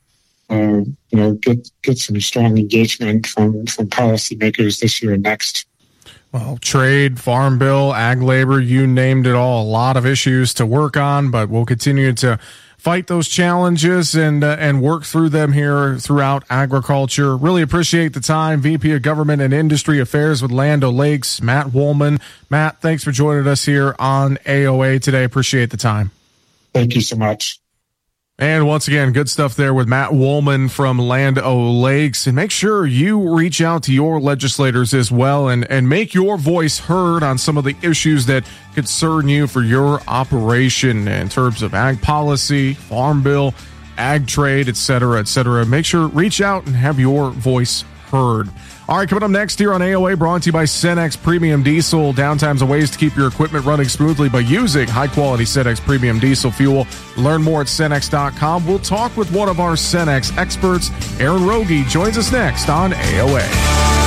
get some strong engagement from policymakers this year and next. Well, trade, farm bill, ag labor, you named it all. A lot of issues to work on, but we'll continue to fight those challenges and work through them here throughout agriculture. Really appreciate the time. VP of Government and Industry Affairs with Land O'Lakes, Matt Woolman. Matt, thanks for joining us here on AOA today. Appreciate the time. Thank you so much. And once again, good stuff there with Matt Woolman from Land O'Lakes. And make sure you reach out to your legislators as well and make your voice heard on some of the issues that concern you for your operation in terms of ag policy, farm bill, ag trade, et cetera, et cetera. Make sure, reach out and have your voice heard. All right, coming up next here on AOA, brought to you by Cenex Premium Diesel. Downtimes are ways to keep your equipment running smoothly by using high-quality Cenex Premium Diesel fuel. Learn more at Cenex.com. We'll talk with one of our Cenex experts. Aaron Rogie joins us next on AOA.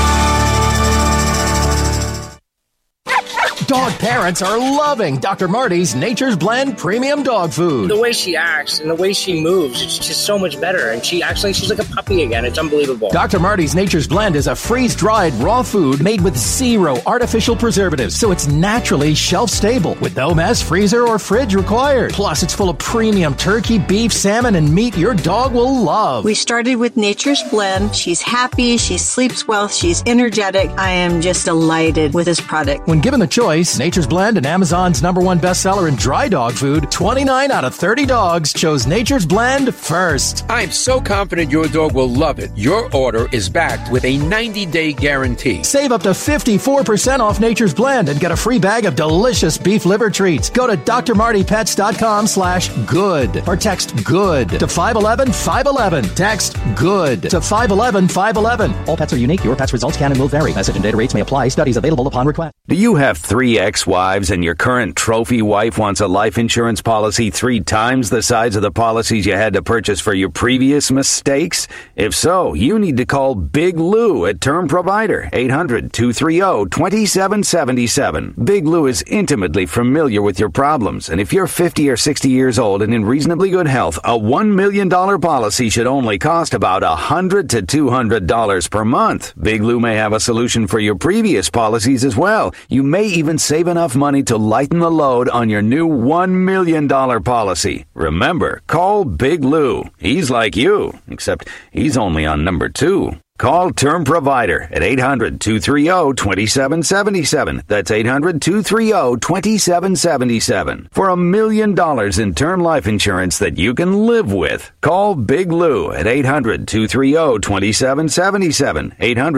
Dog parents are loving Dr. Marty's Nature's Blend Premium Dog Food. The way she acts and the way she moves, it's just so much better. And she's like a puppy again. It's unbelievable. Dr. Marty's Nature's Blend is a freeze-dried raw food made with 0 artificial preservatives, so it's naturally shelf-stable with no mess, freezer, or fridge required. Plus, it's full of premium turkey, beef, salmon, and meat your dog will love. We started with Nature's Blend. She's happy, she sleeps well, she's energetic. I am just delighted with this product. When given the choice, Nature's Blend and Amazon's #1 bestseller in dry dog food, 29 out of 30 dogs chose Nature's Blend first. I'm so confident your dog will love it. Your order is backed with a 90-day guarantee. Save up to 54% off Nature's Blend and get a free bag of delicious beef liver treats. Go to drmartypets.com/good or text GOOD to 511-511. Text GOOD to 511-511. All pets are unique. Your pet's results can and will vary. Message and data rates may apply. Studies available upon request. Do you have 3 ex-wives and your current trophy wife wants a life insurance policy 3 times the size of the policies you had to purchase for your previous mistakes? If so, you need to call Big Lou at Term Provider, 800-230-2777. Big Lou is intimately familiar with your problems, and if you're 50 or 60 years old and in reasonably good health, a $1 million policy should only cost about $100 to $200 per month. Big Lou may have a solution for your previous policies as well. You may even save enough money to lighten the load on your new $1 million policy. Remember, call Big Lou. He's like you, except he's only on number 2. Call Term Provider at 800-230-2777. That's 800-230-2777 for $1 million in term life insurance that you can live with. Call Big Lou at 800-230-2777.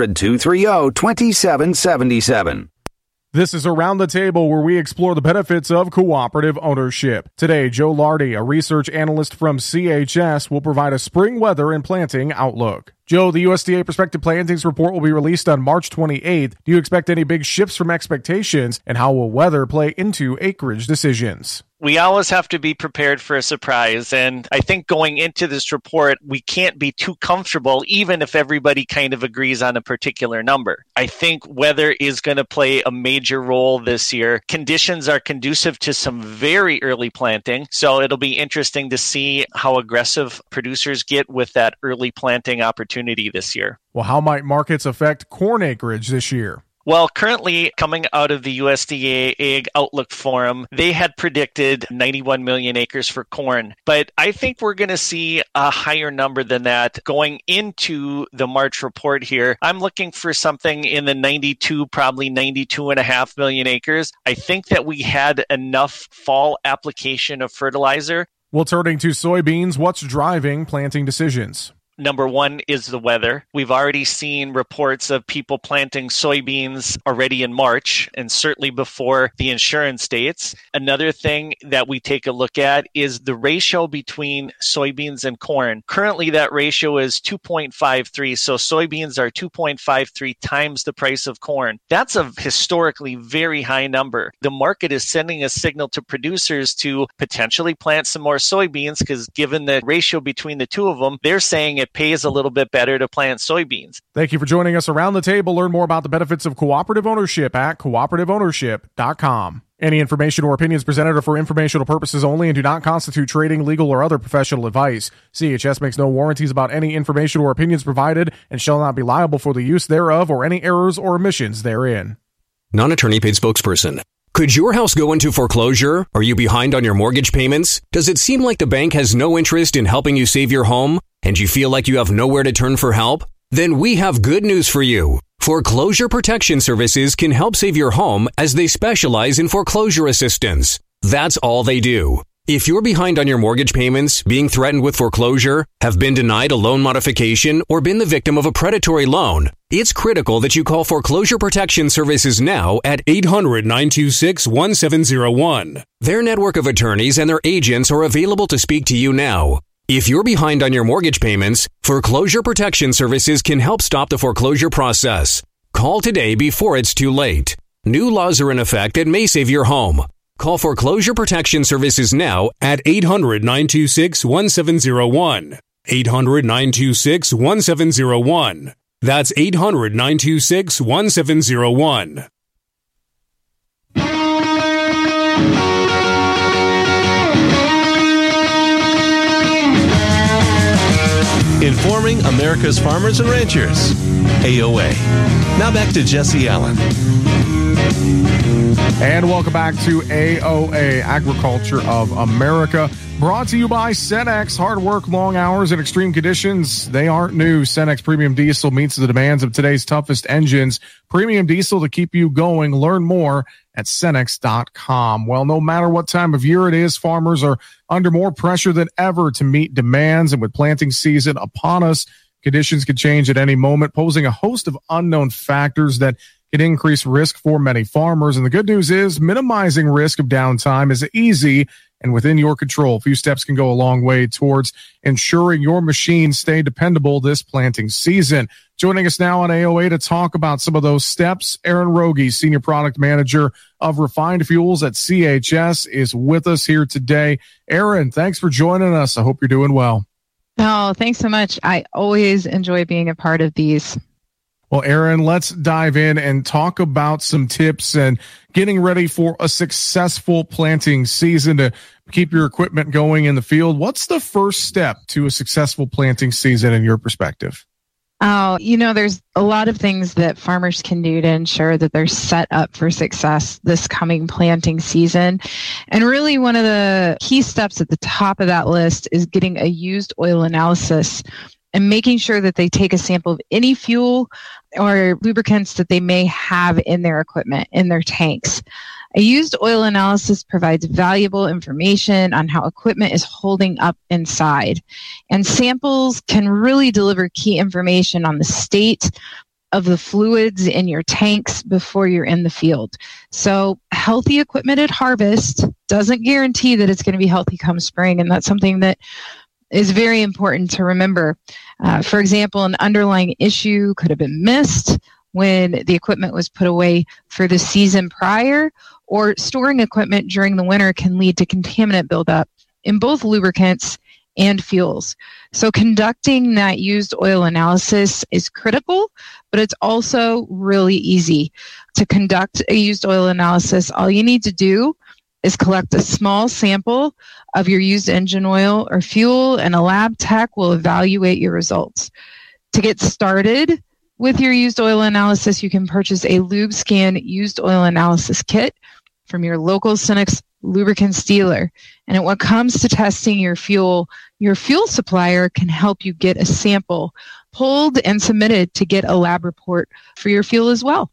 800-230-2777. This is Around the Table, where we explore the benefits of cooperative ownership. Today, Joe Lardy, a research analyst from CHS, will provide a spring weather and planting outlook. Joe, the USDA Prospective Plantings Report will be released on March 28th. Do you expect any big shifts from expectations, and how will weather play into acreage decisions? We always have to be prepared for a surprise. And I think going into this report, we can't be too comfortable, even if everybody kind of agrees on a particular number. I think weather is going to play a major role this year. Conditions are conducive to some very early planting. So it'll be interesting to see how aggressive producers get with that early planting opportunity this year. Well, how might markets affect corn acreage this year? Well, currently coming out of the USDA Ag Outlook Forum, they had predicted 91 million acres for corn. But I think we're going to see a higher number than that going into the March report here. I'm looking for something in the 92, probably 92.5 million acres. I think that we had enough fall application of fertilizer. Well, turning to soybeans, what's driving planting decisions? Number one is the weather. We've already seen reports of people planting soybeans already in March, and certainly before the insurance dates. Another thing that we take a look at is the ratio between soybeans and corn. Currently, that ratio is 2.53, so soybeans are 2.53 times the price of corn. That's a historically very high number. The market is sending a signal to producers to potentially plant some more soybeans because given the ratio between the two of them, they're saying at it pays a little bit better to plant soybeans. Thank you for joining us around the table. Learn more about the benefits of cooperative ownership at cooperativeownership.com. Any information or opinions presented are for informational purposes only and do not constitute trading, legal, or other professional advice. CHS makes no warranties about any information or opinions provided and shall not be liable for the use thereof or any errors or omissions therein. Non-attorney paid spokesperson. Could your house go into foreclosure? Are you behind on your mortgage payments? Does it seem like the bank has no interest in helping you save your home? And you feel like you have nowhere to turn for help? Then we have good news for you. Foreclosure Protection Services can help save your home as they specialize in foreclosure assistance. That's all they do. If you're behind on your mortgage payments, being threatened with foreclosure, have been denied a loan modification, or been the victim of a predatory loan, it's critical that you call Foreclosure Protection Services now at 800-926-1701. Their network of attorneys and their agents are available to speak to you now. If you're behind on your mortgage payments, Foreclosure Protection Services can help stop the foreclosure process. Call today before it's too late. New laws are in effect that may save your home. Call Foreclosure Protection Services now at 800-926-1701. 800-926-1701. That's 800-926-1701. Informing America's farmers and ranchers. AOA. Now back to Jesse Allen. And welcome back to AOA, Agriculture of America. Brought to you by Cenex. Hard work, long hours, and extreme conditions, they aren't new. Cenex Premium Diesel meets the demands of today's toughest engines. Premium Diesel to keep you going. Learn more at Cenex.com. Well, no matter what time of year it is, farmers are under more pressure than ever to meet demands. And with planting season upon us, conditions could change at any moment, posing a host of unknown factors that can increase risk for many farmers. And the good news is minimizing risk of downtime is easy and within your control. A few steps can go a long way towards ensuring your machines stay dependable this planting season. Joining us now on AOA to talk about some of those steps, Aaron Rogie, Senior Product Manager of Refined Fuels at CHS, is with us here today. Aaron, thanks for joining us. I hope you're doing well. Oh, thanks so much. I always enjoy being a part of these. Well, Aaron, let's dive in and talk about some tips and getting ready for a successful planting season to keep your equipment going in the field. What's the first step to a successful planting season in your perspective? Oh, there's a lot of things that farmers can do to ensure that they're set up for success this coming planting season. And really one of the key steps at the top of that list is getting a used oil analysis and making sure that they take a sample of any fuel or lubricants that they may have in their equipment, in their tanks. A used oil analysis provides valuable information on how equipment is holding up inside. And samples can really deliver key information on the state of the fluids in your tanks before you're in the field. So healthy equipment at harvest doesn't guarantee that it's going to be healthy come spring. And that's something that is very important to remember. For example, an underlying issue could have been missed when the equipment was put away for the season prior, or storing equipment during the winter can lead to contaminant buildup in both lubricants and fuels. So conducting that used oil analysis is critical, but it's also really easy. To conduct a used oil analysis, all you need to do is collect a small sample of your used engine oil or fuel, and a lab tech will evaluate your results. To get started with your used oil analysis, you can purchase a LubeScan used oil analysis kit from your local Cenex lubricants dealer. And when it comes to testing your fuel supplier can help you get a sample pulled and submitted to get a lab report for your fuel as well.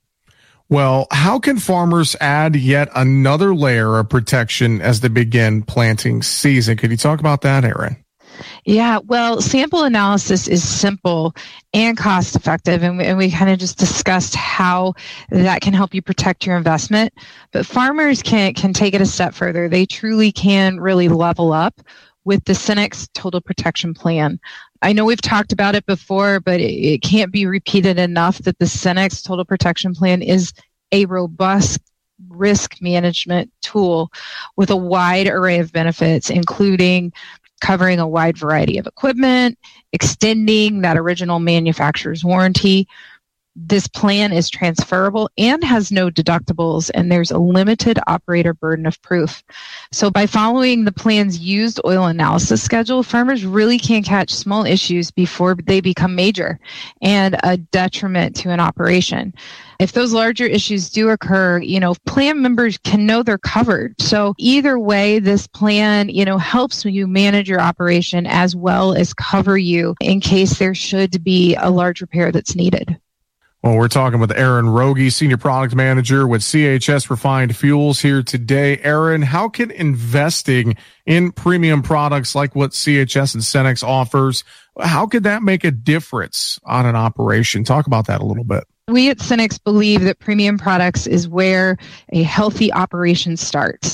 Well, how can farmers add yet another layer of protection as they begin planting season? Could you talk about that, Aaron? Yeah, well, sample analysis is simple and cost effective, and we kind of just discussed how that can help you protect your investment. But farmers can take it a step further. They truly can really level up with the Cenex Total Protection Plan. I know we've talked about it before, but it can't be repeated enough that the Cenex Total Protection Plan is a robust risk management tool with a wide array of benefits, including covering a wide variety of equipment, extending that original manufacturer's warranty. This plan is transferable and has no deductibles, and there's a limited operator burden of proof. So by following the plan's used oil analysis schedule, farmers really can catch small issues before they become major and a detriment to an operation. If those larger issues do occur, plan members can know they're covered. So either way, this plan, helps you manage your operation as well as cover you in case there should be a large repair that's needed. Well, we're talking with Erin Rogie, Senior Product Manager with CHS Refined Fuels here today. Erin, how can investing in premium products like what CHS and Cenex offers, how could that make a difference on an operation? Talk about that a little bit. We at Cenex believe that premium products is where a healthy operation starts,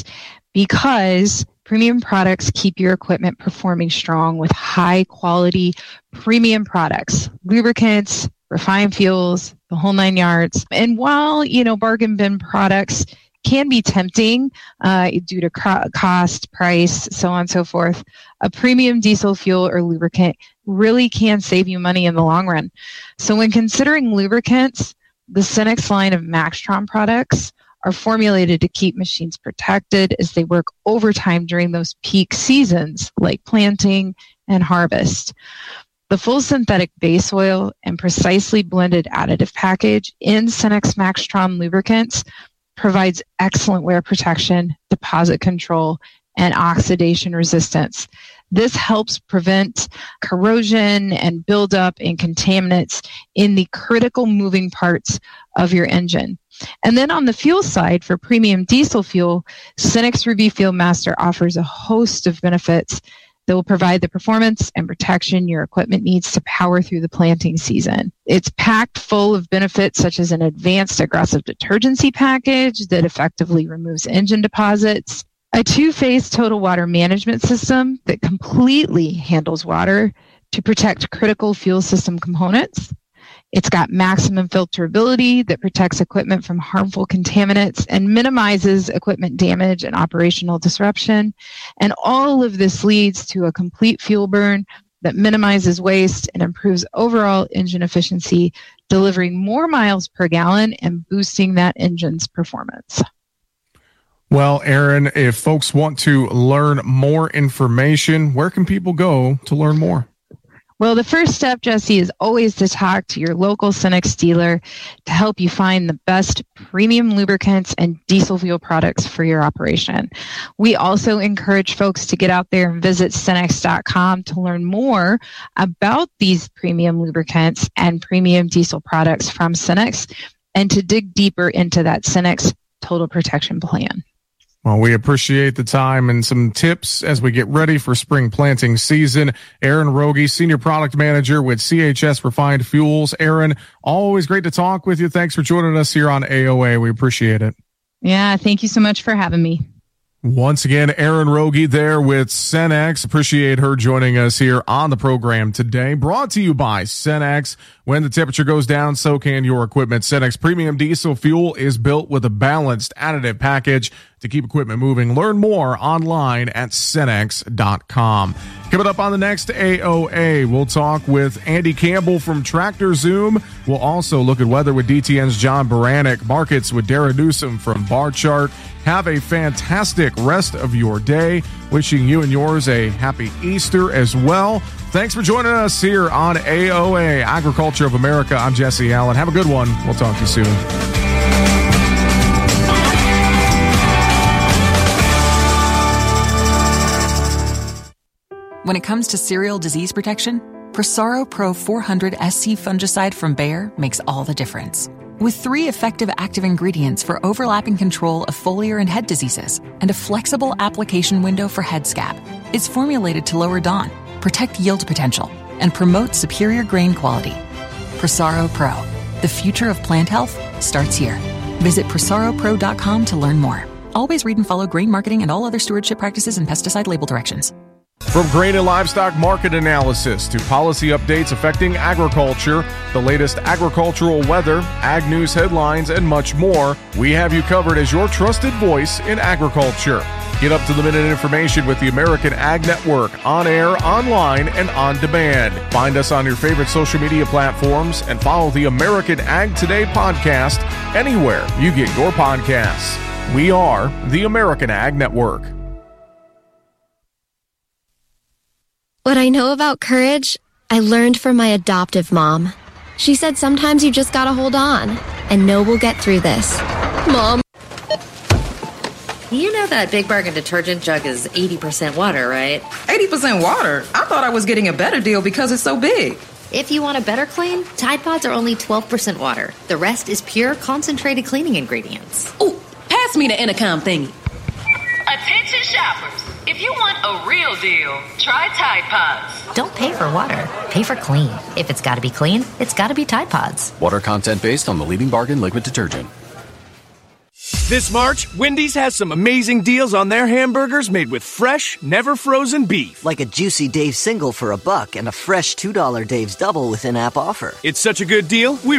because premium products keep your equipment performing strong with high quality premium products, lubricants, refined fuels, the whole 9 yards. And while, bargain bin products can be tempting due to cost, price, so on and so forth, a premium diesel fuel or lubricant really can save you money in the long run. So when considering lubricants, the Cenex line of Maxtron products are formulated to keep machines protected as they work overtime during those peak seasons like planting and harvest. The full synthetic base oil and precisely blended additive package in Cenex Maxtron lubricants provides excellent wear protection, deposit control, and oxidation resistance. This helps prevent corrosion and buildup and contaminants in the critical moving parts of your engine. And then on the fuel side, for premium diesel fuel, Cenex Ruby Fuel Master offers a host of benefits that will provide the performance and protection your equipment needs to power through the planting season. It's packed full of benefits such as an advanced aggressive detergency package that effectively removes engine deposits, a 2-phase total water management system that completely handles water to protect critical fuel system components. It's got maximum filterability that protects equipment from harmful contaminants and minimizes equipment damage and operational disruption. And all of this leads to a complete fuel burn that minimizes waste and improves overall engine efficiency, delivering more miles per gallon and boosting that engine's performance. Well, Erin, if folks want to learn more information, where can people go to learn more? Well, the first step, Jesse, is always to talk to your local Cenex dealer to help you find the best premium lubricants and diesel fuel products for your operation. We also encourage folks to get out there and visit Cenex.com to learn more about these premium lubricants and premium diesel products from Cenex and to dig deeper into that Cenex Total Protection Plan. Well, we appreciate the time and some tips as we get ready for spring planting season. Erin Rogie, Senior Product Manager with CHS Refined Fuels. Erin, always great to talk with you. Thanks for joining us here on AOA. We appreciate it. Yeah, thank you so much for having me. Once again, Erin Rogie there with Cenex. Appreciate her joining us here on the program today. Brought to you by Cenex. When the temperature goes down, so can your equipment. Cenex Premium Diesel Fuel is built with a balanced additive package to keep equipment moving. Learn more online at Cenex.com. Coming up on the next AOA, we'll talk with Andy Campbell from Tractor Zoom. We'll also look at weather with DTN's John Baranek, markets with Dara Newsom from Bar Chart. Have a fantastic rest of your day. Wishing you and yours a happy Easter as well. Thanks for joining us here on AOA, Agriculture of America. I'm Jesse Allen. Have a good one. We'll talk to you soon. When it comes to cereal disease protection, Prosaro Pro 400 SC fungicide from Bayer makes all the difference. With 3 effective active ingredients for overlapping control of foliar and head diseases and a flexible application window for head scab, it's formulated to lower DON, protect yield potential, and promote superior grain quality. Prosaro Pro, the future of plant health, starts here. Visit ProsaroPro.com to learn more. Always read and follow grain marketing and all other stewardship practices and pesticide label directions. From grain and livestock market analysis to policy updates affecting agriculture, the latest agricultural weather, ag news headlines, and much more, we have you covered as your trusted voice in agriculture. Get up-to-the-minute information with the American Ag Network, on air, online, and on demand. Find us on your favorite social media platforms and follow the American Ag Today podcast anywhere you get your podcasts. We are the American Ag Network. What I know about courage, I learned from my adoptive mom. She said sometimes you just gotta hold on and know we'll get through this. Mom. You know that Big Bargain detergent jug is 80% water, right? 80% water? I thought I was getting a better deal because it's so big. If you want a better clean, Tide Pods are only 12% water. The rest is pure, concentrated cleaning ingredients. Ooh, pass me the intercom thingy. Attention shoppers. If you want a real deal, try Tide Pods. Don't pay for water. Pay for clean. If it's got to be clean, it's got to be Tide Pods. Water content based on the leading bargain liquid detergent. This March, Wendy's has some amazing deals on their hamburgers made with fresh, never frozen beef. Like a juicy Dave's single for $1 and a fresh $2 Dave's double with in-app offer. It's such a good deal, we